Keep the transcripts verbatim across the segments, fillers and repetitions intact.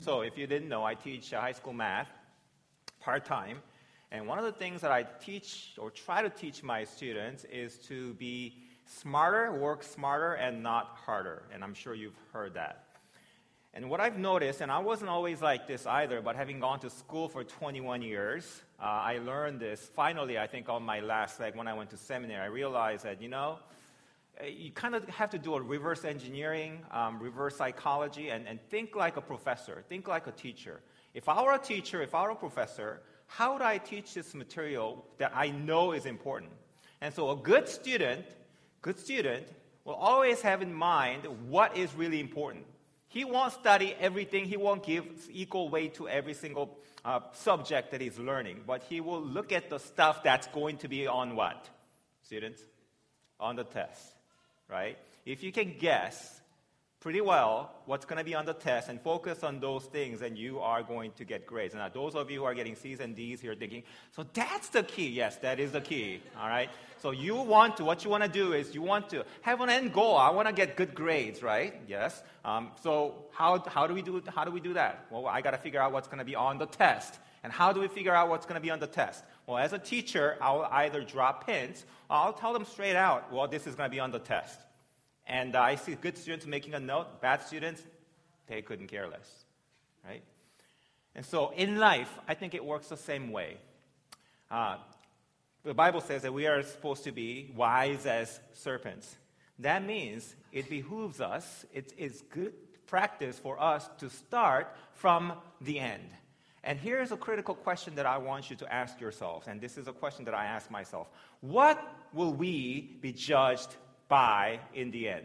So if you didn't know, I teach uh, high school math part-time. And one of the things that I teach or try to teach my students is to be smarter, work smarter, and not harder. And I'm sure you've heard that. And what I've noticed, and I wasn't always like this either, but having gone to school for twenty-one years, uh, I learned this finally, I think, on my last leg when I went to seminary. I realized that, you know, you kind of have to do a reverse engineering, um, reverse psychology, and, and think like a professor, think like a teacher. If I were a teacher, if I were a professor, how would I teach this material that I know is important? And so a good student, good student will always have in mind what is really important. He won't study everything. He won't give equal weight to every single uh, subject that he's learning. But he will look at the stuff that's going to be on what? Students? On the test, right? If you can guess pretty well what's going to be on the test and focus on those things, then you are going to get grades. Now, those of you who are getting C's and D's here thinking, so that's the key. Yes, that is the key, all right? So you want to, what you want to do is you want to have an end goal. I want to get good grades, right? Yes. Um, so how, how do we do how do we do that? Well, I got to figure out what's going to be on the test. And how do we figure out what's going to be on the test? Well, as a teacher, I'll either drop hints or I'll tell them straight out, well, this is going to be on the test. And uh, I see good students making a note, bad students, they couldn't care less, right? And so in life, I think it works the same way. Uh, the Bible says that we are supposed to be wise as serpents. That means it behooves us, it is good practice for us to start from the end. And here's a critical question that I want you to ask yourselves, and this is a question that I ask myself. What will we be judged by in the end?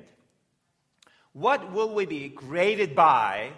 What will we be graded by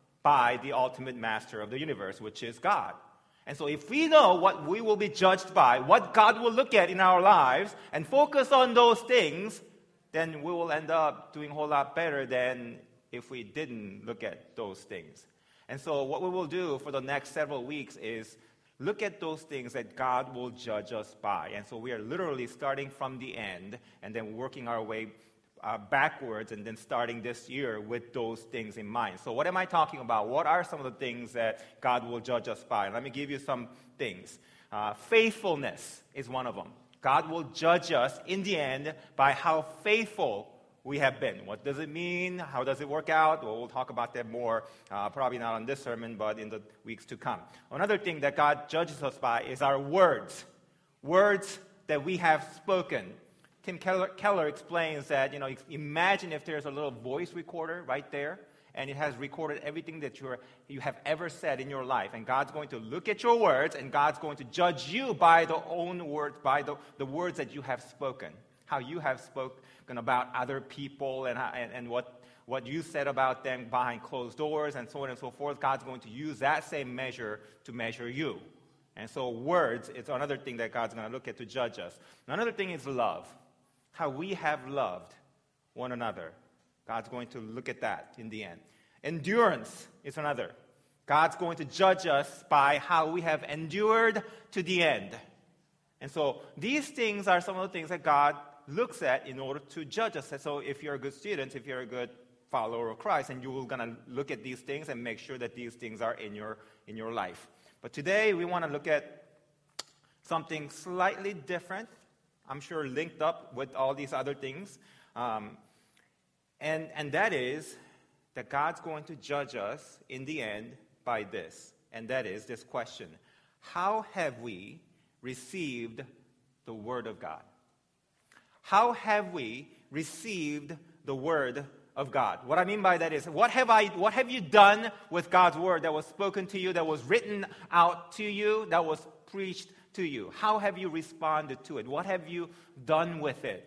by the ultimate master of the universe, which is God? And so if we know what we will be judged by, what God will look at in our lives, and focus on those things, then we will end up doing a whole lot better than if we didn't look at those things. And so what we will do for the next several weeks is look at those things that God will judge us by. And so we are literally starting from the end and then working our way uh, backwards and then starting this year with those things in mind. So what am I talking about? What are some of the things that God will judge us by? Let me give you some things. Uh, faithfulness is one of them. God will judge us in the end by how faithful we have been. What does it mean? How does it work out? Well, we'll talk about that more, uh, probably not on this sermon, but in the weeks to come. Another thing that God judges us by is our words. Words that we have spoken. Tim Keller, Keller explains that, you know, imagine if there's a little voice recorder right there, and it has recorded everything that you're, you have ever said in your life. And God's going to look at your words, and God's going to judge you by the own words, by the, the words that you have spoken. How you have spoken about other people and, and, and what, what you said about them behind closed doors and so on and so forth. God's going to use that same measure to measure you. And so words is another thing that God's going to look at to judge us. Another thing is love. How we have loved one another. God's going to look at that in the end. Endurance is another. God's going to judge us by how we have endured to the end. And so these things are some of the things that God looks at in order to judge us. So if you're a good student, if you're a good follower of Christ, and you're going to look at these things and make sure that these things are in your in your life. But today we want to look at something slightly different. I'm sure linked up with all these other things. Um, and, and that is that God's going to judge us in the end by this. And that is this question. How have we received the Word of God? How have we received the Word of God? What I mean by that is, what have I, what have you done with God's Word that was spoken to you, that was written out to you, that was preached to you? How have you responded to it? What have you done with it?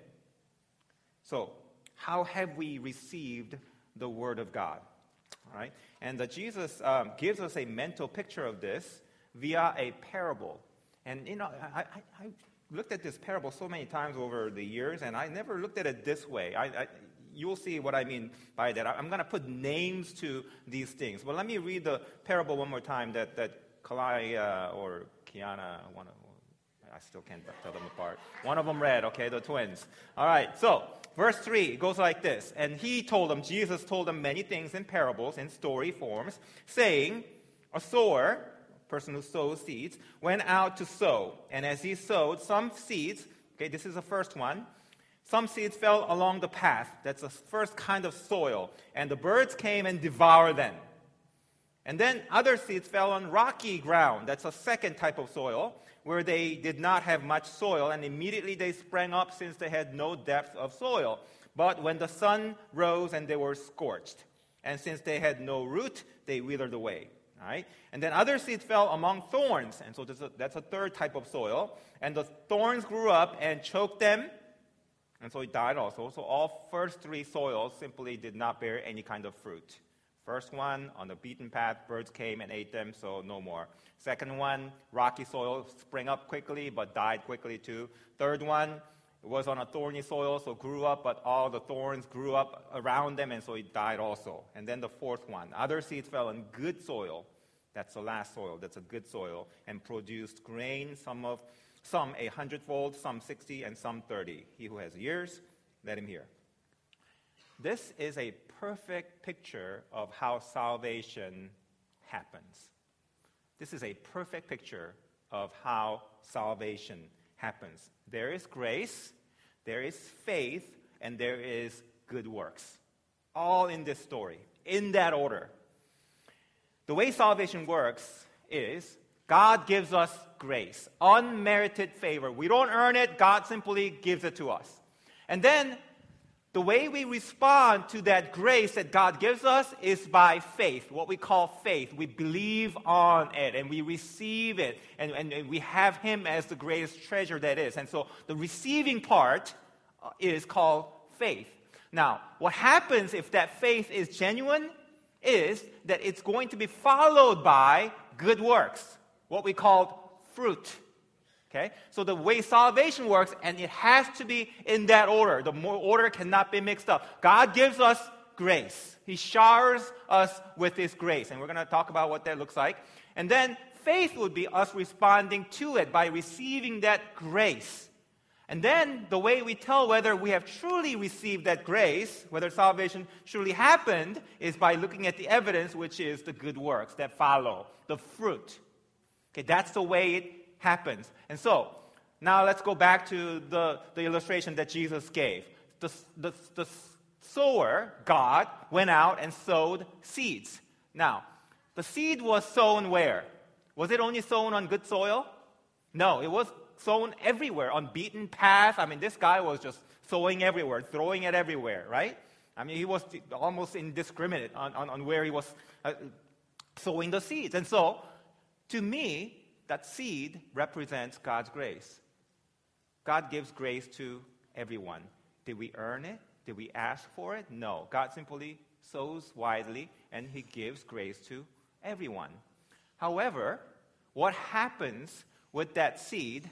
So, how have we received the Word of God? All right? And that Jesus um, gives us a mental picture of this via a parable. And, you know, I, I, I looked at this parable so many times over the years, and I never looked at it this way. I, I, you'll see what I mean by that. I'm going to put names to these things. But let me read the parable one more time that, that Kalai uh, or Kiana, one of, I still can't tell them apart. One of them red, okay, the twins. All right, so verse three, it goes like this. And he told them, Jesus told them many things in parables, in story forms, saying, a sower, a person who sows seeds, went out to sow. And as he sowed, some seeds, okay, this is the first one, some seeds fell along the path. That's the first kind of soil. And the birds came and devoured them. And then other seeds fell on rocky ground. That's a second type of soil, where they did not have much soil, and immediately they sprang up since they had no depth of soil. But when the sun rose and they were scorched, and since they had no root, they withered away. All right? And then other seeds fell among thorns, and so that's a, that's a third type of soil. And the thorns grew up and choked them, and so it died also. So all first three soils simply did not bear any kind of fruit. First one, on the beaten path, birds came and ate them, so no more. Second one, rocky soil, sprang up quickly, but died quickly too. Third one, it was on a thorny soil, so grew up, but all the thorns grew up around them, and so it died also. And then the fourth one, other seeds fell in good soil. That's the last soil. That's a good soil, and produced grain, some of some a hundredfold, some sixty, and some thirty. He who has ears, let him hear. This is a perfect picture of how salvation happens. This is a perfect picture of how salvation happens. There is grace, there is faith, and there is good works. All in this story, in that order. The way salvation works is God gives us grace, unmerited favor. We don't earn it, God simply gives it to us. And then the way we respond to that grace that God gives us is by faith, what we call faith. We believe on it and we receive it, and, and, and we have Him as the greatest treasure that is. And so the receiving part is called faith. Now, what happens if that faith is genuine is that it's going to be followed by good works, what we call fruit. Okay? So the way salvation works, and it has to be in that order. The more order cannot be mixed up. God gives us grace. He showers us with His grace. And we're going to talk about what that looks like. And then faith would be us responding to it by receiving that grace. And then the way we tell whether we have truly received that grace, whether salvation truly happened, is by looking at the evidence, which is the good works that follow, the fruit. Okay, that's the way it happens. And so, now let's go back to the, the illustration that Jesus gave. The, the, the sower, God, went out and sowed seeds. Now, the seed was sown where? Was it only sown on good soil? No, it was sown everywhere, on beaten path. I mean, this guy was just sowing everywhere, throwing it everywhere, right? I mean, he was almost indiscriminate on, on, on where he was uh, sowing the seeds. And so, to me, that seed represents God's grace. God gives grace to everyone. Did we earn it? Did we ask for it? No. God simply sows widely, and He gives grace to everyone. However, what happens with that seed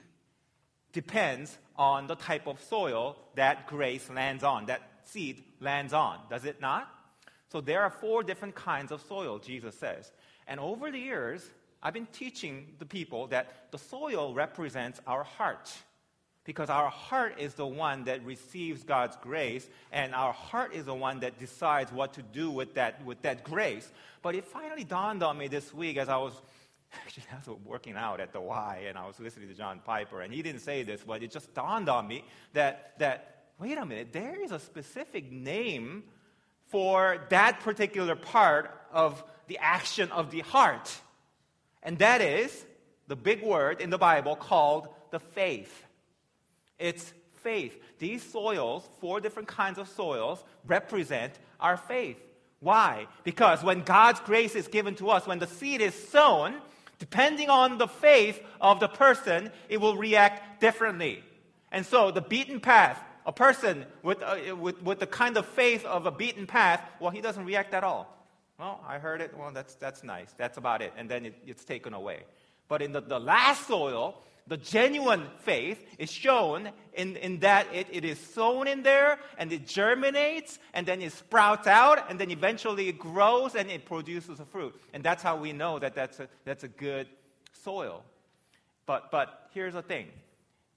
depends on the type of soil that grace lands on, that seed lands on, does it not? So there are four different kinds of soil, Jesus says. And over the years, I've been teaching the people that the soil represents our heart, because our heart is the one that receives God's grace, and our heart is the one that decides what to do with that, with that grace. But it finally dawned on me this week as I was Actually, I was working out at the Y, and I was listening to John Piper, and he didn't say this, but it just dawned on me that, that wait a minute, there is a specific name for that particular part of the action of the heart. And that is the big word in the Bible called the faith. It's faith. These soils, four different kinds of soils, represent our faith. Why? Because when God's grace is given to us, when the seed is sown, depending on the faith of the person, it will react differently. And so the beaten path, a person with, uh, with, with the kind of faith of a beaten path, well, he doesn't react at all. Well, I heard it. Well, that's that's nice. That's about it. And then it, it's taken away. But in the, the last soil, the genuine faith is shown in, in that it, it is sown in there, and it germinates, and then it sprouts out, and then eventually it grows, and it produces a fruit. And that's how we know that that's a, that's a good soil. But, but here's the thing.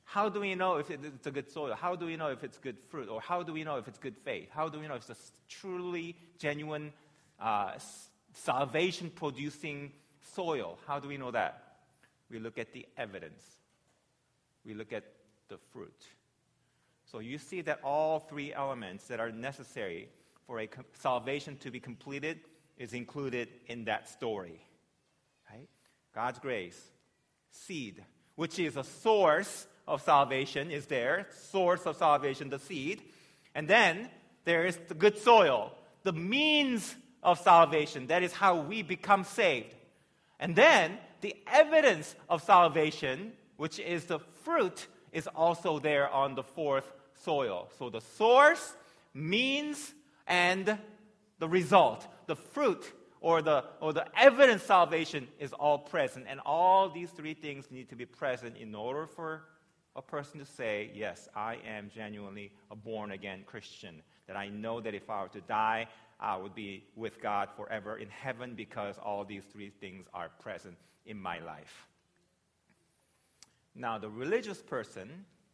How do we know if it's a good soil? How do we know if it's good fruit? Or how do we know if it's good faith? How do we know if it's a truly genuine uh, salvation-producing soil? How do we know that? We look at the evidence. We look at the fruit. So you see that all three elements that are necessary for a com- salvation to be completed is included in that story. Right? God's grace, seed, which is a source of salvation, is there. Source of salvation, the seed. And then there is the good soil, the means of salvation. That is how we become saved. And then the evidence of salvation, which is the fruit, is also there on the fourth soil. So the source, means, and the result, the fruit or the or the evidence of salvation is all present. And all these three things need to be present in order for a person to say, yes, I am genuinely a born-again Christian. That I know that if I were to die, I would be with God forever in heaven because all these three things are present in my life. Now, the religious person,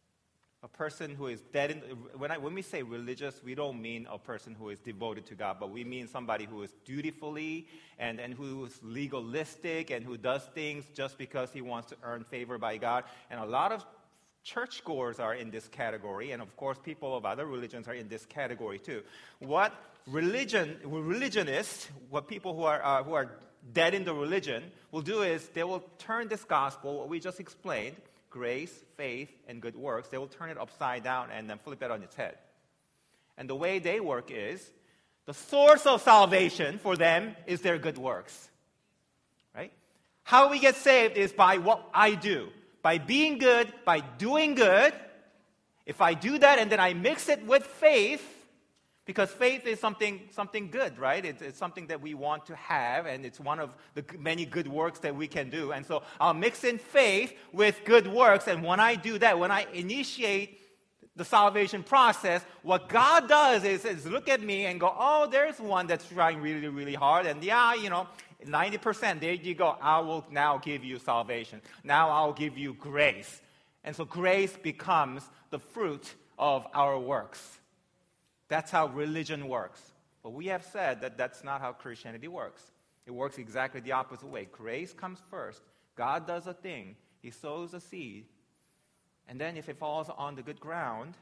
a person who is dead in, when, I, when we say religious, we don't mean a person who is devoted to God, but we mean somebody who is dutifully and, and who is legalistic and who does things just because he wants to earn favor by God. And a lot of churchgoers are in this category, and of course people of other religions are in this category too. What religion, religionists, what people who are, uh, who are dead in the religion will do is they will turn this gospel, what we just explained, grace, faith, and good works, they will turn it upside down and then flip it on its head. And the way they work is, the source of salvation for them is their good works. Right? How we get saved is by what I do. By being good, by doing good. If I do that and then I mix it with faith, because faith is something something good, right? It's, it's something that we want to have, and it's one of the many good works that we can do. And so I'll mix in faith with good works, and when I do that, when I initiate the salvation process, what God does is, is look at me and go, oh, there's one that's trying really, really hard, and yeah, you know, ninety percent, there you go. I will now give you salvation. Now I'll give you grace. And so grace becomes the fruit of our works. That's how religion works. But we have said that that's not how Christianity works. It works exactly the opposite way. Grace comes first. God does a thing. He sows a seed. And then if it falls on the good ground,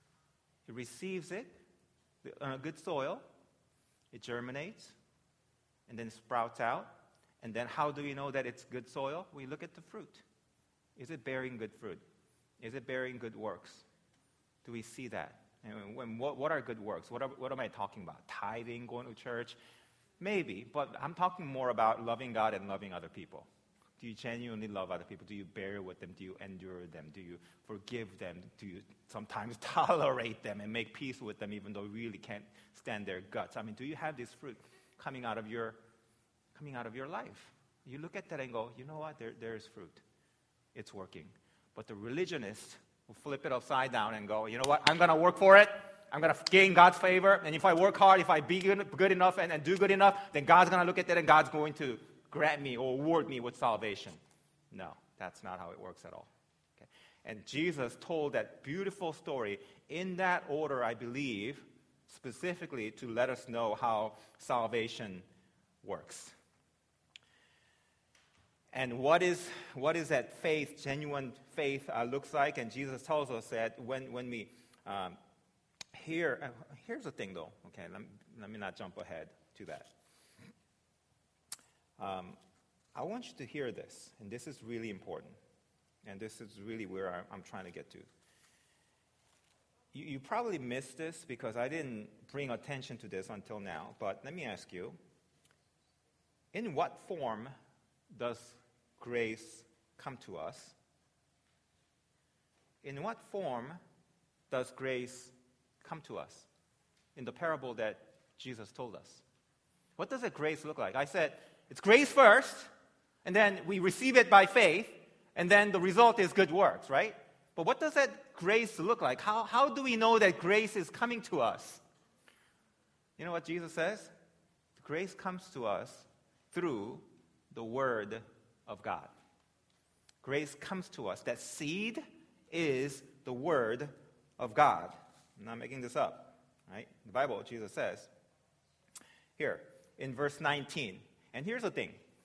he receives it on a good soil. It germinates. And then sprouts out. And then how do we know that it's good soil? We look at the fruit. Is it bearing good fruit? Is it bearing good works? Do we see that? And when, what, what are good works? What, are, what am I talking about? Tithing, going to church? Maybe, but I'm talking more about loving God and loving other people. Do you genuinely love other people? Do you bear with them? Do you endure them? Do you forgive them? Do you sometimes tolerate them and make peace with them even though you really can't stand their guts? I mean, do you have this fruit coming out of your coming out of your life? You look at that and go, you know what? There, there's fruit. It's working. But the religionist will flip it upside down and go, you know what? I'm going to work for it. I'm going to gain God's favor. And if I work hard, if I be good, good enough and, and do good enough, then God's going to look at that and God's going to grant me or award me with salvation. No, that's not how it works at all. Okay? And Jesus told that beautiful story in that order, I believe, specifically to let us know how salvation works. And what is what is that faith, genuine faith, uh, looks like? And Jesus tells us that when, when we um, hear, uh, here's the thing though, okay, let me, let me not jump ahead to that. Um, I want you to hear this, and this is really important, and this is really where I'm, I'm trying to get to. You, you probably missed this because I didn't bring attention to this until now, but let me ask you, in what form does grace come to us? In what form does grace come to us? In the parable that Jesus told us. What does that grace look like? I said, it's grace first, and then we receive it by faith, and then the result is good works, right? But what does that grace look like? How, how do we know that grace is coming to us? You know what Jesus says? Grace comes to us through the Word of God. Grace comes to us. That seed is the Word of God. I'm not making this up, right? The Bible, Jesus says. Here, in verse nineteen. And here's the thing.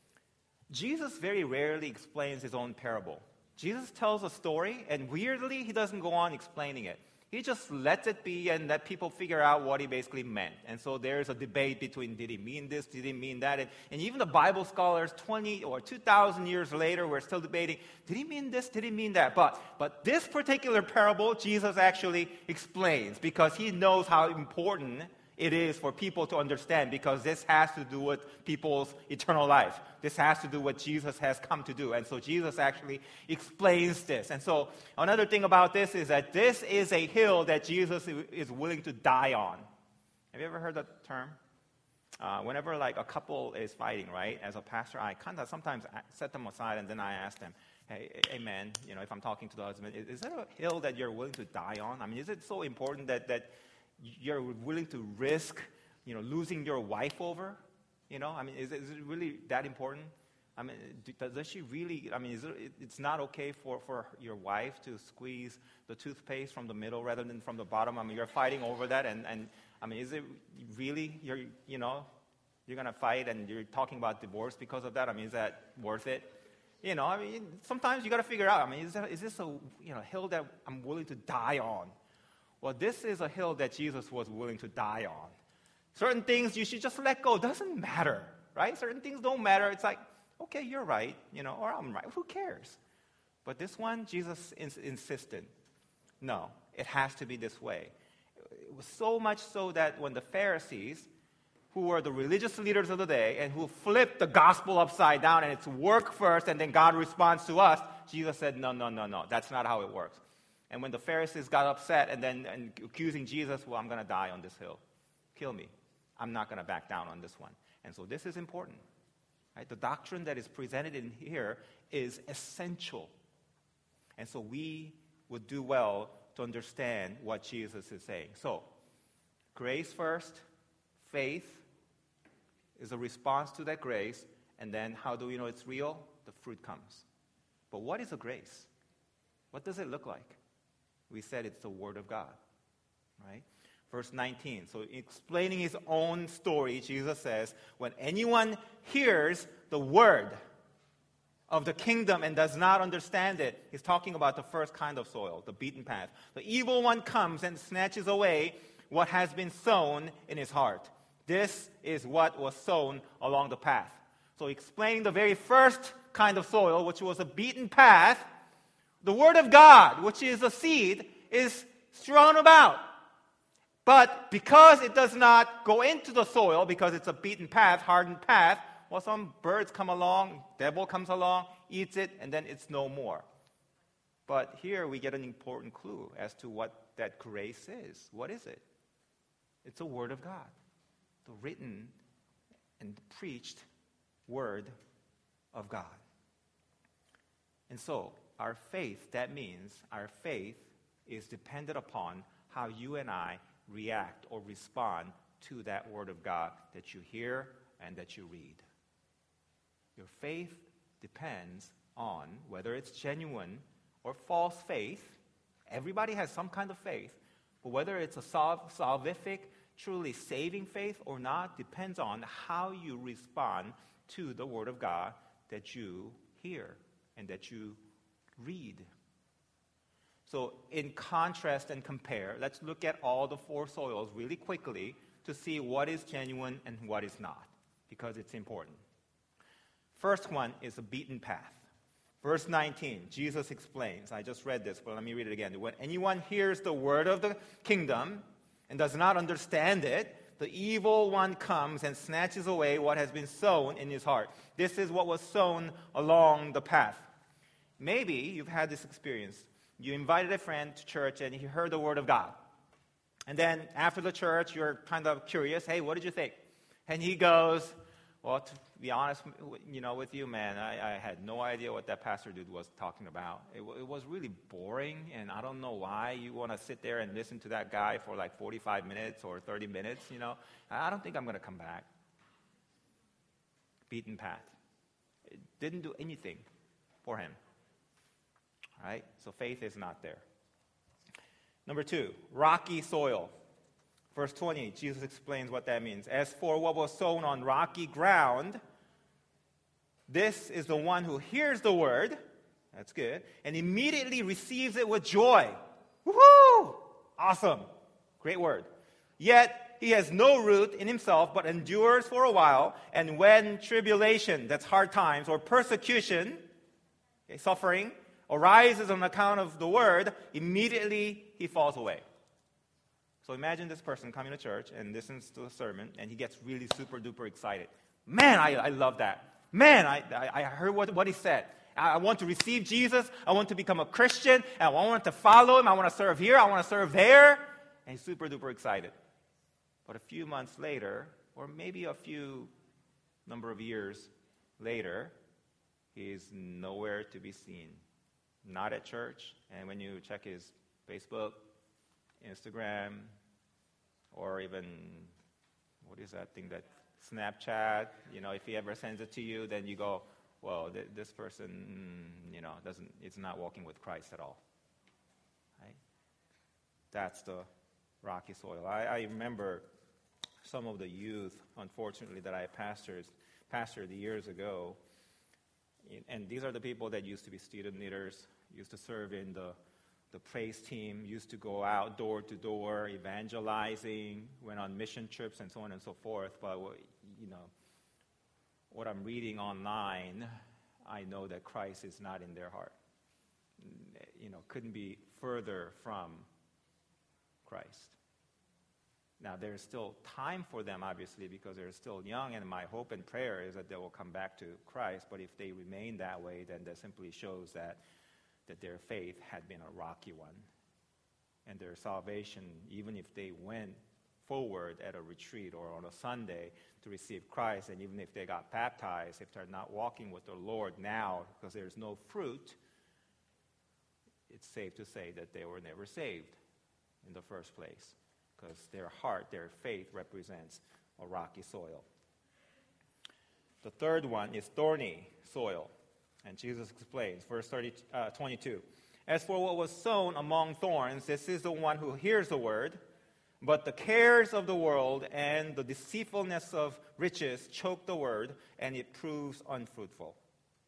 Jesus very rarely explains his own parable. Jesus tells a story, and weirdly, he doesn't go on explaining it. He just lets it be and let people figure out what he basically meant. And so there's a debate between, did he mean this, did he mean that? And, and even the Bible scholars twenty or two thousand years later were still debating, did he mean this, did he mean that? But, but this particular parable, Jesus actually explains because he knows how important it is for people to understand, because this has to do with people's eternal life. This has to do with what Jesus has come to do. And so Jesus actually explains this. And so another thing about this is that this is a hill that Jesus is willing to die on. Have you ever heard that term? Uh, whenever like a couple is fighting, right? As a pastor, I kind of sometimes set them aside and then I ask them, hey, hey man, you know, if I'm talking to the husband, is, is that a hill that you're willing to die on? I mean, is it so important that that you're willing to risk, you know, losing your wife over? You know, I mean, is, is it really that important? I mean, do, does she really, I mean, is it, it's not okay for, for your wife to squeeze the toothpaste from the middle rather than from the bottom? I mean, you're fighting over that, and, and I mean, is it really, you're, you know, you're going to fight and you're talking about divorce because of that? I mean, is that worth it? You know, I mean, sometimes you got to figure out, I mean, is, that, is this a, you know, hill that I'm willing to die on? Well, this is a hill that Jesus was willing to die on. Certain things you should just let go. It doesn't matter, right? Certain things don't matter. It's like, okay, you're right, you know, or I'm right. Who cares? But this one, Jesus ins- insisted, no, it has to be this way. It was so much so that when the Pharisees, who were the religious leaders of the day and who flipped the gospel upside down and it's work first and then God responds to us, Jesus said, no, no, no, no, that's not how it works. And when the Pharisees got upset and then and accusing Jesus, well, I'm going to die on this hill. Kill me. I'm not going to back down on this one. And so this is important. Right? The doctrine that is presented in here is essential. And so we would do well to understand what Jesus is saying. So, grace first, faith is a response to that grace, and then how do we know it's real? The fruit comes. But what is a grace? What does it look like? We said it's the Word of God, right? Verse nineteen. So explaining his own story, Jesus says, when anyone hears the word of the kingdom and does not understand it, he's talking about the first kind of soil, the beaten path. The evil one comes and snatches away what has been sown in his heart. This is what was sown along the path. So explaining the very first kind of soil, which was a beaten path, the Word of God, which is a seed, is strewn about. But because it does not go into the soil, because it's a beaten path, hardened path, well, some birds come along, devil comes along, eats it, and then it's no more. But here we get an important clue as to what that grace is. What is it? It's a Word of God, the written and preached Word of God. And so, our faith, that means our faith is dependent upon how you and I react or respond to that Word of God that you hear and that you read. Your faith depends on whether it's genuine or false faith. Everybody has some kind of faith, but whether it's a salv- salvific, truly saving faith or not depends on how you respond to the Word of God that you hear and that you read. So in contrast and compare, let's look at all the four soils really quickly to see what is genuine and what is not, because it's important. First one is a beaten path. Verse nineteen, Jesus explains, I just read this, but let me read it again. When anyone hears the word of the kingdom and does not understand it, the evil one comes and snatches away what has been sown in his heart. This is what was sown along the path. Maybe you've had this experience. You invited a friend to church and he heard the word of God. And then after the church, you're kind of curious, hey, what did you think? And he goes, well, to be honest, you know, with you, man, I, I had no idea what that pastor dude was talking about. It, it was really boring, and I don't know why you want to sit there and listen to that guy for like forty-five minutes or thirty minutes, you know. I don't think I'm going to come back. Beaten path. It didn't do anything for him. right? So faith is not there. Number two, rocky soil. Verse twenty, Jesus explains what that means. As for what was sown on rocky ground, this is the one who hears the word, that's good, and immediately receives it with joy. Woohoo! Awesome. Great word. Yet he has no root in himself, but endures for a while, and when tribulation, that's hard times, or persecution, okay, suffering, arises on account of the word, immediately he falls away. So imagine this person coming to church and listens to a sermon, and he gets really super duper excited. Man, I, I love that. Man, I, I, I heard what, what he said. I, I want to receive Jesus. I want to become a Christian. I want to follow him. I want to serve here. I want to serve there. And he's super duper excited. But a few months later, or maybe a few number of years later, he's nowhere to be seen. Not at church. And when you check his Facebook, Instagram, or even, what is that thing that, Snapchat, you know, if he ever sends it to you, then you go, well, th- this person, mm, you know, doesn't, it's not walking with Christ at all. Right? That's the rocky soil. I, I remember some of the youth, unfortunately, that I pastored, pastored years ago, and these are the people that used to be student leaders, used to serve in the The praise team, used to go out door to door, evangelizing, went on mission trips, and so on and so forth. But, you know, what I'm reading online, I know that Christ is not in their heart. You know, couldn't be further from Christ. Now, there's still time for them, obviously, because they're still young, and my hope and prayer is that they will come back to Christ. But if they remain that way, then that simply shows that that their faith had been a rocky one. And their salvation, even if they went forward at a retreat or on a Sunday to receive Christ, and even if they got baptized, if they're not walking with the Lord now because there's no fruit, it's safe to say that they were never saved in the first place, because their heart, their faith represents a rocky soil. The third one is thorny soil. And Jesus explains, verse thirty, uh, twenty-two. As for what was sown among thorns, this is the one who hears the word, but the cares of the world and the deceitfulness of riches choke the word, and it proves unfruitful.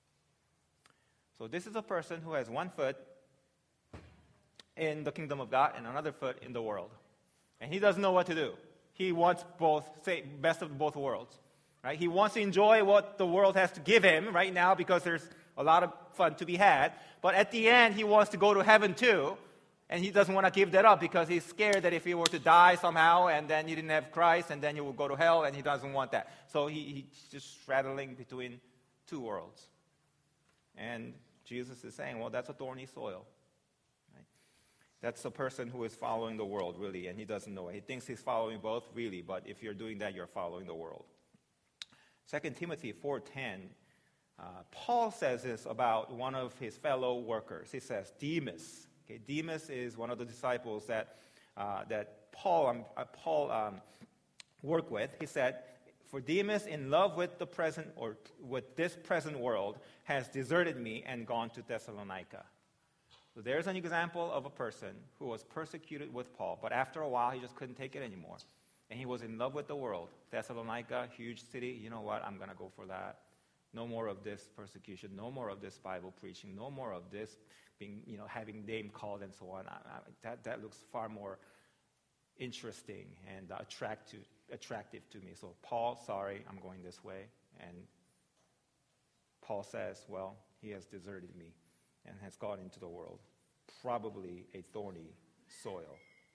So this is a person who has one foot in the kingdom of God and another foot in the world. And he doesn't know what to do. He wants both, say, best of both worlds. Right? He wants to enjoy what the world has to give him right now because there's a lot of fun to be had. But at the end, he wants to go to heaven too. And he doesn't want to give that up because he's scared that if he were to die somehow and then he didn't have Christ and then he will go to hell, and he doesn't want that. So he, he's just straddling between two worlds. And Jesus is saying, well, that's a thorny soil. Right? That's a person who is following the world, really, and he doesn't know it. He thinks he's following both, really, but if you're doing that, you're following the world. Second Timothy four ten, uh, Paul says this about one of his fellow workers. He says, Demas. Okay, Demas is one of the disciples that uh, that Paul um, uh, Paul um, worked with. He said, "For Demas, in love with the present or with this present world, has deserted me and gone to Thessalonica." So there's an example of a person who was persecuted with Paul, but after a while, he just couldn't take it anymore. And he was in love with the world. Thessalonica, huge city. You know what? I'm going to go for that. No more of this persecution. No more of this Bible preaching. No more of this being, you know, having name called and so on. I, I, that that looks far more interesting and uh, attractive attractive to me. So Paul, sorry, I'm going this way. And Paul says, well, he has deserted me and has gone into the world. Probably a thorny soil.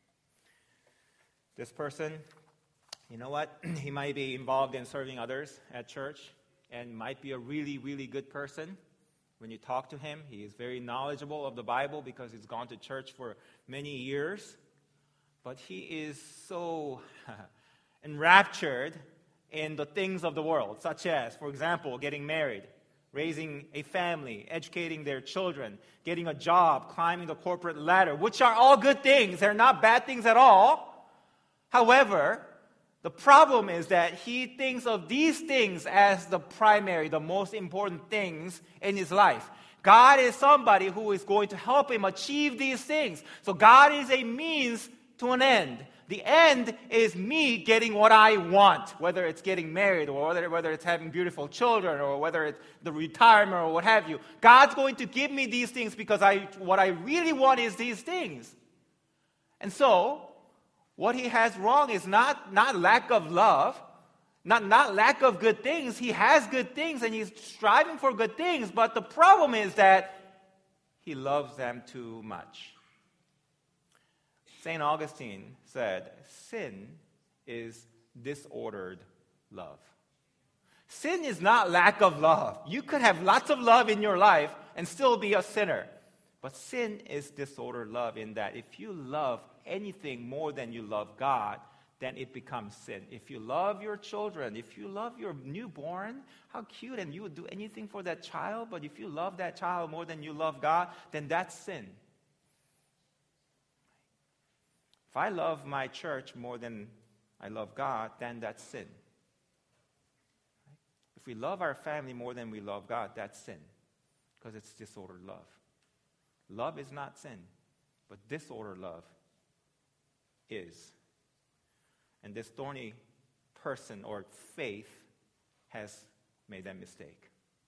This person, you know what? He might be involved in serving others at church and might be a really, really good person. When you talk to him, he is very knowledgeable of the Bible because he's gone to church for many years. But he is so enraptured in the things of the world, such as, for example, getting married, raising a family, educating their children, getting a job, climbing the corporate ladder, which are all good things. They're not bad things at all. However, The problem is that he thinks of these things as the primary, the most important things in his life. God is somebody who is going to help him achieve these things. So God is a means to an end. The end is me getting what I want, whether it's getting married or whether, whether it's having beautiful children or whether it's the retirement or what have you. God's going to give me these things because I, what I really want is these things. And so, what he has wrong is not, not lack of love, not, not lack of good things. He has good things and he's striving for good things, but the problem is that he loves them too much. Saint Augustine said, sin is disordered love. Sin is not lack of love. You could have lots of love in your life and still be a sinner. But sin is disordered love in that if you love anything more than you love God, then it becomes sin. If you love your children, if you love your newborn, how cute, and you would do anything for that child, but if you love that child more than you love God, then that's sin. If I love my church more than I love God, then that's sin. If we love our family more than we love God, that's sin, because it's disordered love. Love is not sin, but disordered love is. And this thorny person or faith has made that mistake,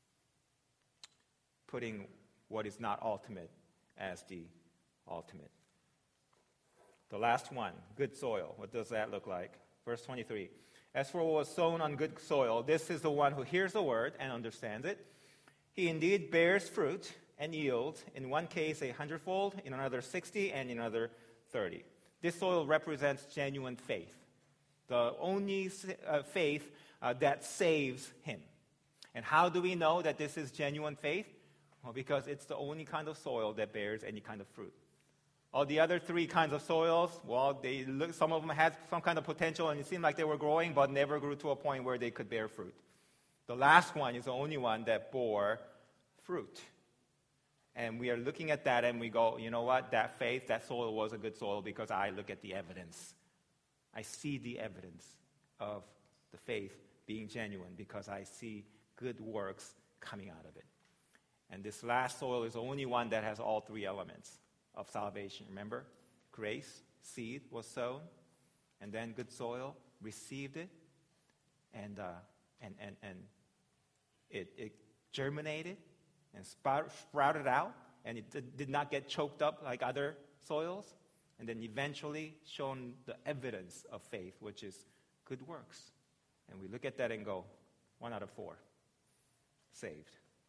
putting what is not ultimate as the ultimate. The last one, good soil. What does that look like? Verse twenty-three. As for what was sown on good soil, this is the one who hears the word and understands it. He indeed bears fruit and yields, in one case a hundredfold, in another sixty, and in another thirty. This soil represents genuine faith, the only uh, faith uh, that saves him. And how do we know that this is genuine faith? Well, because it's the only kind of soil that bears any kind of fruit. All the other three kinds of soils, well, they look, some of them had some kind of potential and it seemed like they were growing, but never grew to a point where they could bear fruit. The last one is the only one that bore fruit. And we are looking at that and we go, you know what, that faith, that soil was a good soil because I look at the evidence. I see the evidence of the faith being genuine because I see good works coming out of it. And this last soil is the only one that has all three elements of salvation. Remember? Grace, seed was sown, and then good soil received it, and uh, and and and it, it germinated and sprout, sprouted out, and it did, did not get choked up like other soils, and then eventually shown the evidence of faith, which is good works. And we look at that and go, one out of four, saved.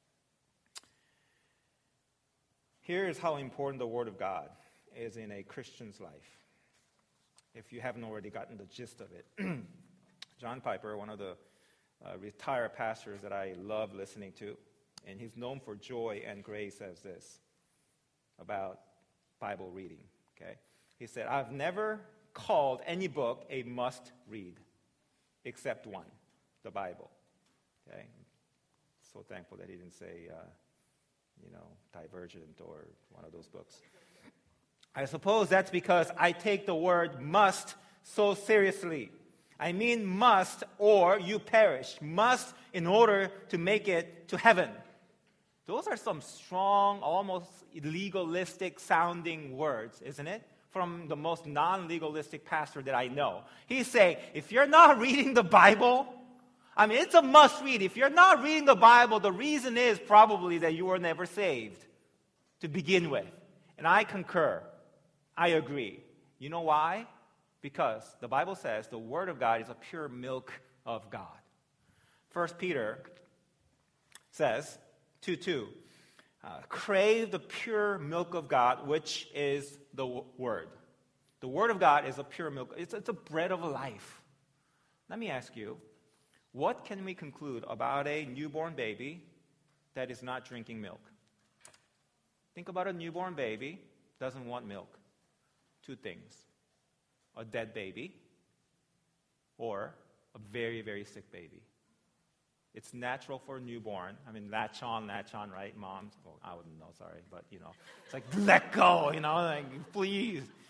Here is how important the Word of God is in a Christian's life, if you haven't already gotten the gist of it. John Piper, one of the uh, retired pastors that I love listening to, and he's known for joy and grace, says this about Bible reading. Okay, he said, I've never called any book a must-read except one, the Bible. Okay, so thankful that he didn't say... Uh, you know, Divergent or one of those books. I suppose that's because I take the word must so seriously. I mean must or you perish. Must in order to make it to heaven. Those are some strong, almost legalistic sounding words, isn't it? From the most non-legalistic pastor that I know. He's saying, if you're not reading the Bible, I mean, it's a must-read. If you're not reading the Bible, the reason is probably that you were never saved to begin with. And I concur. I agree. You know why? Because the Bible says the Word of God is a pure milk of God. First Peter says, two two, uh, crave the pure milk of God, which is the w- Word. The Word of God is a pure milk. It's, it's a bread of life. Let me ask you, what can we conclude about a newborn baby that is not drinking milk? Think about a newborn baby doesn't want milk. Two things. A dead baby or a very, very sick baby. It's natural for a newborn. I mean, latch on, latch on, right, moms? Well, I wouldn't know, sorry, but, you know. It's like, let go, you know, like, please.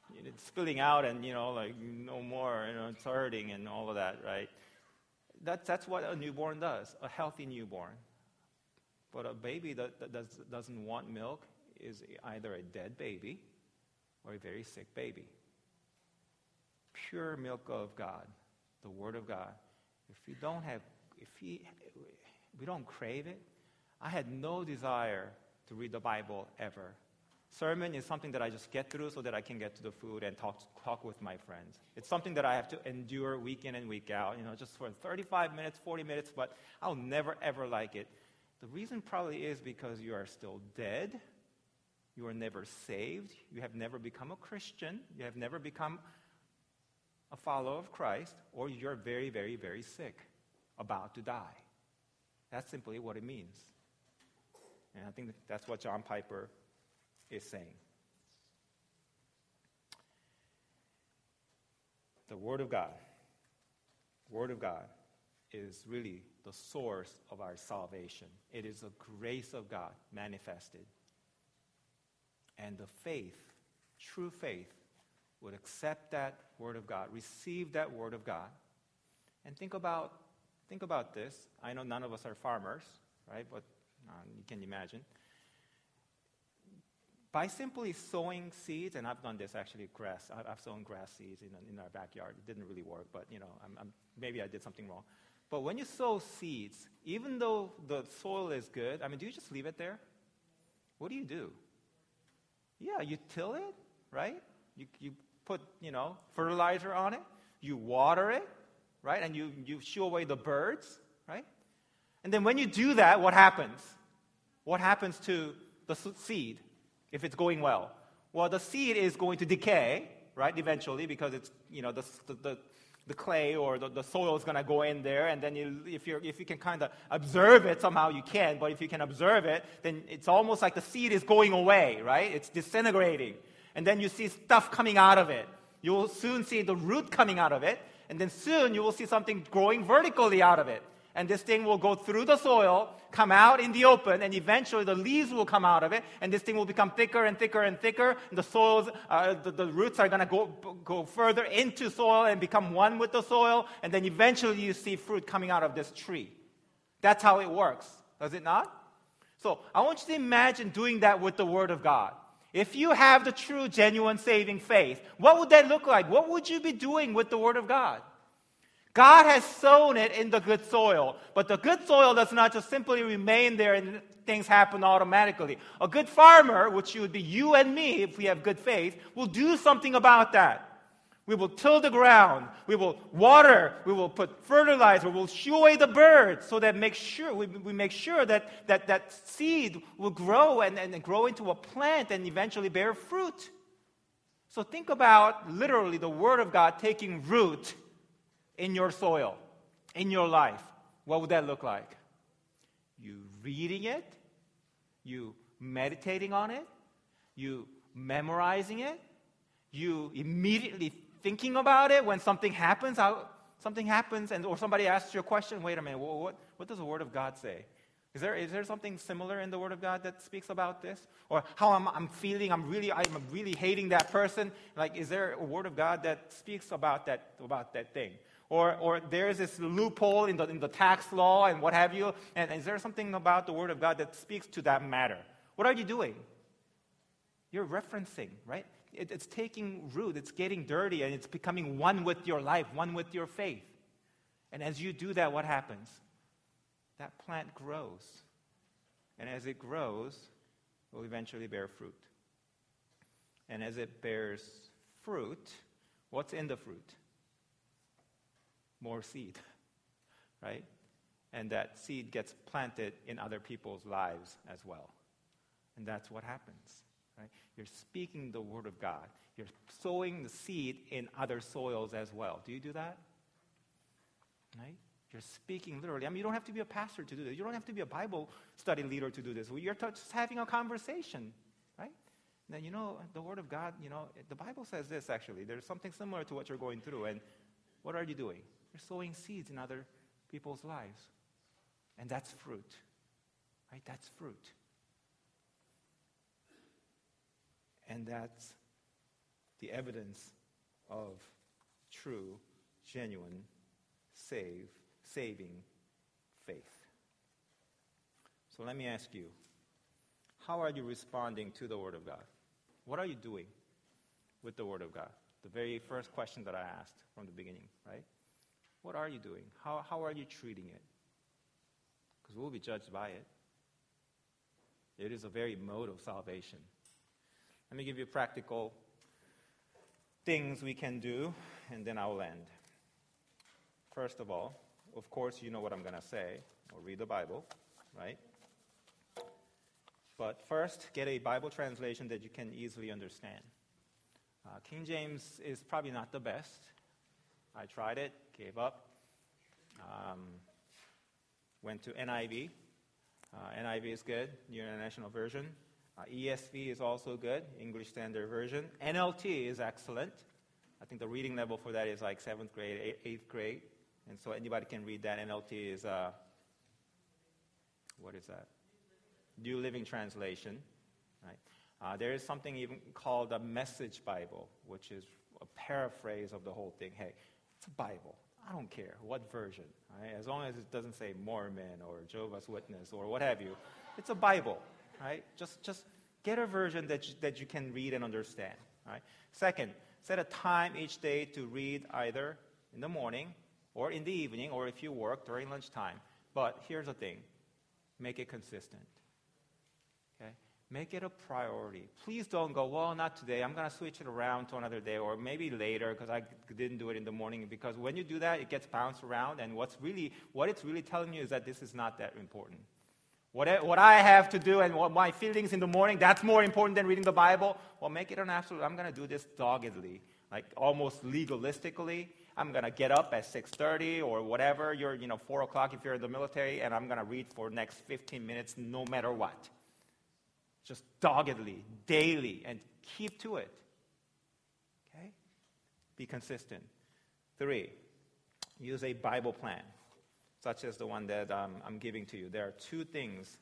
it's spilling out and, you know, like, no more, you know, it's hurting and all of that, right? That, that's what a newborn does, a healthy newborn. But a baby that, that does, doesn't want milk is either a dead baby or a very sick baby. Pure milk of God, the Word of God. If you don't have, if you, we don't crave it, I had no desire to read the Bible ever. Sermon is something that I just get through so that I can get to the food and talk talk with my friends. It's something that I have to endure week in and week out, you know, just for thirty-five minutes, forty minutes, but I'll never, ever like it. The reason probably is because you are still dead. You are never saved. You have never become a Christian. You have never become a follower of Christ, or you're very, very, very sick, about to die. That's simply what it means. And I think that's what John Piper is saying. The Word of God, Word of God is really the source of our salvation. It is the grace of God manifested. And the faith, true faith, would accept that Word of God, receive that Word of God. And think about, think about this. I know none of us are farmers, right? But uh, you can imagine. By simply sowing seeds, and I've done this actually, grass. I've sown grass seeds in, in our backyard. It didn't really work, but you know, I'm, I'm, maybe I did something wrong. But when you sow seeds, even though the soil is good, I mean, do you just leave it there? What do you do? Yeah, you till it, right? You you put, you know, fertilizer on it. You water it, right? And you, you shoo away the birds, right? And then when you do that, what happens? What happens to the seed? If it's going well, well, the seed is going to decay, right? Eventually, because it's, you know, the the, the clay or the, the soil is going to go in there, and then you, if you if you can kind of observe it somehow, you can. But if you can observe it, then it's almost like the seed is going away, right? It's disintegrating, and then you see stuff coming out of it. You will soon see the root coming out of it, and then soon you will see something growing vertically out of it. And this thing will go through the soil, come out in the open, and eventually the leaves will come out of it, and this thing will become thicker and thicker and thicker. And the soils, uh, the, the roots are going to go go further into soil and become one with the soil, and then eventually you see fruit coming out of this tree. That's how it works, does it not? So I want you to imagine doing that with the Word of God. If you have the true, genuine, saving faith, what would that look like? What would you be doing with the Word of God? God has sown it in the good soil, but the good soil does not just simply remain there and things happen automatically. A good farmer, which would be you and me if we have good faith, will do something about that. We will till the ground, we will water, we will put fertilizer, we will shoo away the birds so that make sure we, we make sure that, that that seed will grow and, and grow into a plant and eventually bear fruit. So think about literally the Word of God taking root in your soil, in your life. What would that look like? You reading it, you meditating on it, you memorizing it, you immediately thinking about it when something happens, how, something happens, and or somebody asks you a question, wait a minute, what, what, what does the Word of God say? Is there is there something similar in the Word of God that speaks about this? Or how I'm, I'm feeling, I'm really I'm really hating that person. Like, is there a Word of God that speaks about that about that thing? Or, or there's this loophole in the, in the tax law and what have you. And is there something about the Word of God that speaks to that matter? What are you doing? You're referencing, right? It, it's taking root. It's getting dirty, and it's becoming one with your life, one with your faith. And as you do that, what happens? That plant grows. And as it grows, it will eventually bear fruit. And as it bears fruit, what's in the fruit? More seed, right? And that seed gets planted in other people's lives as well. And that's what happens, right? You're speaking the Word of God. You're sowing the seed in other soils as well. Do you do that? Right? You're speaking literally. I mean, you don't have to be a pastor to do this. You don't have to be a Bible study leader to do this. You're just having a conversation, right? And then, you know, the Word of God, you know, the Bible says this actually. There's something similar to what you're going through. And what are you doing? You're sowing seeds in other people's lives. And that's fruit. Right? That's fruit. And that's the evidence of true, genuine, save, saving faith. So let me ask you, how are you responding to the Word of God? What are you doing with the Word of God? The very first question that I asked from the beginning, right? What are you doing? How, how are you treating it? Because we'll be judged by it. It is a very mode of salvation. Let me give you practical things we can do, and then I will end. First of all, of course, you know what I'm going to say, or read the Bible, right? But first, get a Bible translation that you can easily understand. Uh, King James is probably not the best. I tried it, gave up. Um, went to N I V. Uh, N I V is good, New International Version. Uh, E S V is also good, English Standard Version. N L T is excellent. I think the reading level for that is like seventh grade, eighth, eighth grade. And so anybody can read that. N L T is, uh, what is that? New Living Translation. Right? Uh, there is something even called a Message Bible, which is a paraphrase of the whole thing. Hey, it's a Bible. I don't care what version. Right? As long as it doesn't say Mormon or Jehovah's Witness or what have you. It's a Bible. Right? Just, just get a version that you, that you can read and understand. Right? Second, set a time each day to read either in the morning or in the evening, or if you work during lunchtime. But here's the thing. Make it consistent. Okay? Make it a priority. Please don't go, well, not today. I'm going to switch it around to another day, or maybe later because I didn't do it in the morning. Because when you do that, it gets bounced around, and what's really, what it's really telling you is that this is not that important. What I, what I have to do and what my feelings in the morning, that's more important than reading the Bible. Well, make it an absolute, I'm going to do this doggedly, like almost legalistically. I'm going to get up at six thirty or whatever, you're, you know, four o'clock if you're in the military, and I'm going to read for the next fifteen minutes no matter what. Just doggedly, daily, and keep to it. Okay? Be consistent. Three, use a Bible plan, such as the one that um, I'm giving to you. There are two things,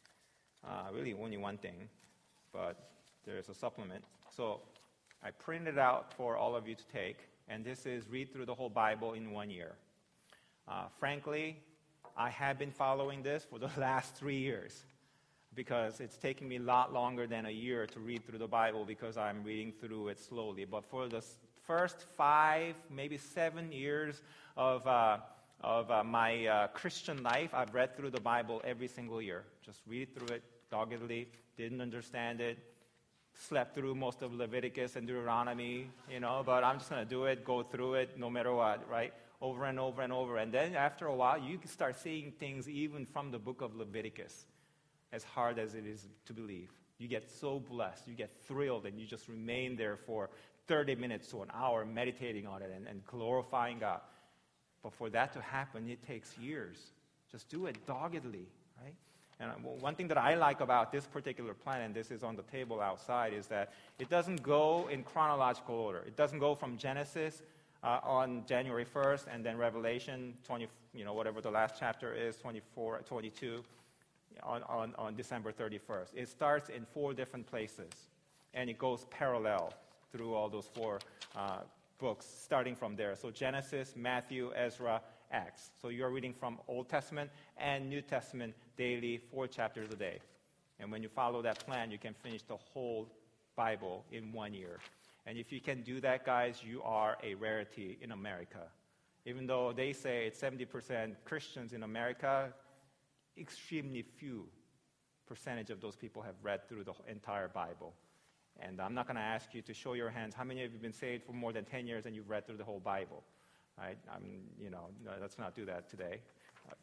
uh, really only one thing, but there's a supplement. So I printed it out for all of you to take, and this is read through the whole Bible in one year. Uh, frankly, I have been following this for the last three years because it's taking me a lot longer than a year to read through the Bible because I'm reading through it slowly. But for the first five, maybe seven years of uh, of uh, my uh, Christian life, I've read through the Bible every single year. Just read through it doggedly, didn't understand it, slept through most of Leviticus and Deuteronomy, you know, but I'm just going to do it, go through it no matter what, right? Over and over and over. And then after a while, you can start seeing things even from the book of Leviticus, as hard as it is to believe. You get so blessed, you get thrilled, and you just remain there for thirty minutes to an hour meditating on it and, and glorifying God. But for that to happen, it takes years. Just do it doggedly, right? And one thing that I like about this particular plan, and this is on the table outside, is that it doesn't go in chronological order. It doesn't go from Genesis uh, on January first, and then Revelation, twenty, you know, whatever the last chapter is, twenty-four, twenty-two, on, on, on December thirty-first. It starts in four different places, and it goes parallel through all those four uh, books, starting from there. So Genesis, Matthew, Ezra, Acts. So you're reading from Old Testament and New Testament daily, four chapters a day. And when you follow that plan, you can finish the whole Bible in one year. And if you can do that, guys, you are a rarity in America. Even though they say it's seventy percent Christians in America, extremely few percentage of those people have read through the entire Bible. And I'm not going to ask you to show your hands. How many of you have been saved for more than ten years and you've read through the whole Bible? Right? I'm, you know, no, let's not do that today. Uh,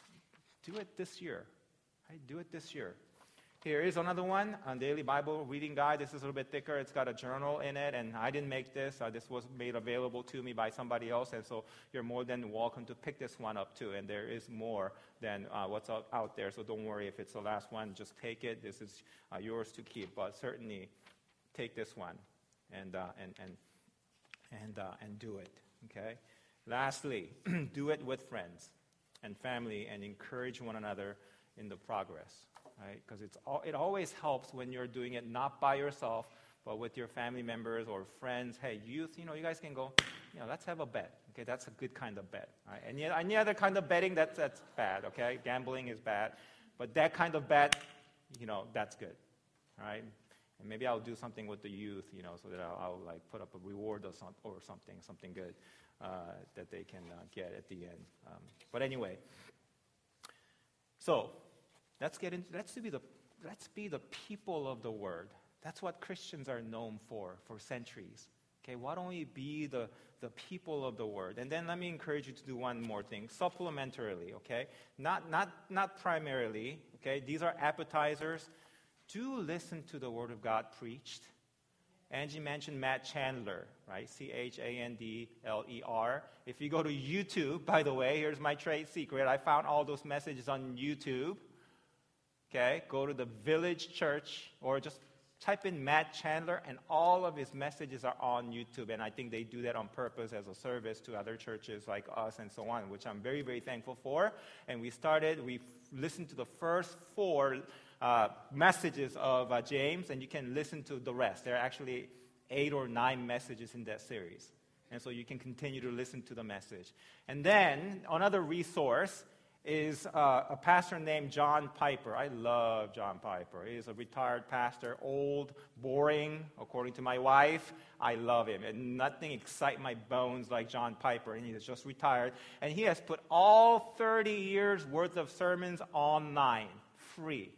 do it this year. Right? Do it this year. Here is another one, a daily Bible reading guide. This is a little bit thicker. It's got a journal in it, and I didn't make this. Uh, this was made available to me by somebody else, and so you're more than welcome to pick this one up too. And there is more than uh, what's out, out there, so don't worry if it's the last one. Just take it. This is uh, yours to keep, but certainly take this one and uh, and and and uh, and do it. Okay. Lastly, do it with friends and family, and encourage one another in the progress. Right? Because it's all, it always helps when you're doing it not by yourself, But with your family members or friends, hey, youth, you know, you guys can go, you know, let's have a bet. Okay, that's a good kind of bet. Right? Any, any other kind of betting, that's, that's bad, okay? Gambling is bad. But that kind of bet, you know, that's good. All right? And maybe I'll do something with the youth, you know, so that I'll, I'll like put up a reward or, some, or something, something good uh, that they can uh, get at the end. Um, but anyway, so let's get into, let's be the, let's be the people of the Word. That's what Christians are known for, for centuries. Okay, why don't we be the, the people of the Word? And then let me encourage you to do one more thing, supplementarily, okay? Not, not, not primarily, okay? These are appetizers. Do listen to the Word of God preached. Angie mentioned Matt Chandler, right? C H A N D L E R. If you go to YouTube, by the way, here's my trade secret. I found all those messages on YouTube. Okay, go to the Village Church or just type in Matt Chandler, and all of his messages are on YouTube. And I think they do that on purpose as a service to other churches like us and so on, which I'm very, very thankful for. And we started, we listened to the first four uh, messages of uh, James, and you can listen to the rest. There are actually eight or nine messages in that series. And so you can continue to listen to the message. And then another resource is uh, a pastor named John Piper. I love John Piper. He is a retired pastor, old, boring, according to my wife. I love him. And nothing excites my bones like John Piper. And he is just retired. And he has put all thirty years worth of sermons online, free.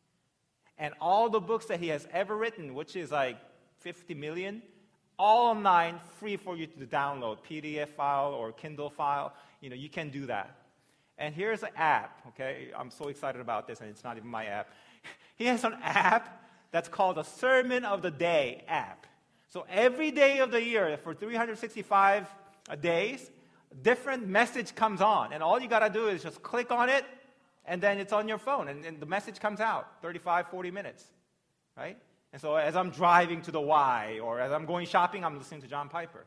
And all the books that he has ever written, which is like fifty million, all online, free for you to download, P D F file or Kindle file. You know, you can do that. And here's an app, okay? I'm so excited about this, and it's not even my app. He has an app that's called the Sermon of the Day app. So every day of the year, for three hundred sixty-five days, different message comes on. And all you got to do is just click on it, and then it's on your phone, and, and the message comes out, thirty-five, forty minutes, right? And so as I'm driving to the Y, or as I'm going shopping, I'm listening to John Piper.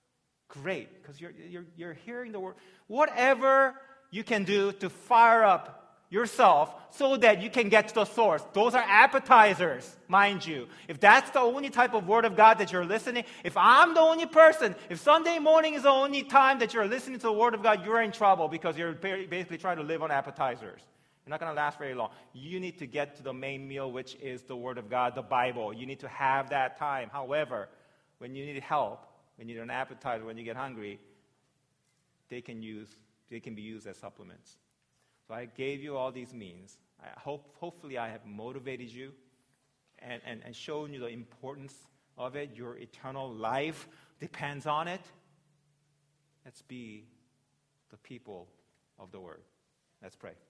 Great, because you're, you're, you're hearing the word. Whatever you can do to fire up yourself so that you can get to the source. Those are appetizers, mind you. If that's the only type of word of God that you're listening, if I'm the only person, if Sunday morning is the only time that you're listening to the word of God, you're in trouble because you're basically trying to live on appetizers. You're not going to last very long. You need to get to the main meal, which is the word of God, the Bible. You need to have that time. However, when you need help, when you need an appetizer, when you get hungry, they can use They can be used as supplements. So I gave you all these means. I hope, hopefully I have motivated you and, and, and shown you the importance of it. Your eternal life depends on it. Let's be the people of the Word. Let's pray.